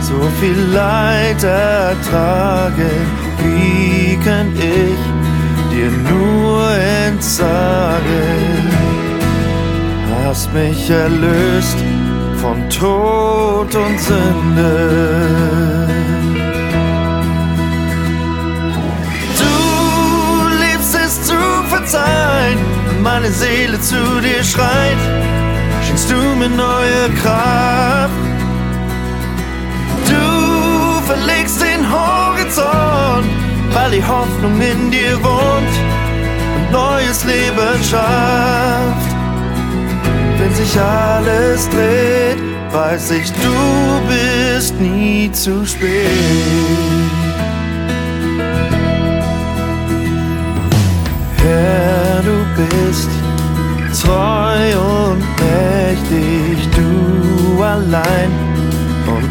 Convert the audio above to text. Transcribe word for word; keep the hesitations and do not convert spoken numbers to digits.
so viel Leid ertragen, wie könnt ich dir nur entsagen? Hast mich erlöst von Tod und Sünde. Du liebst es zu verzeihen, meine Seele zu dir schreit, schenkst du mir neue Kraft. Du verlegst den Horizont, weil die Hoffnung in dir wohnt und neues Leben schafft. Wenn sich alles dreht, weiß ich, du bist nie zu spät. Herr, du bist treu und mächtig, du allein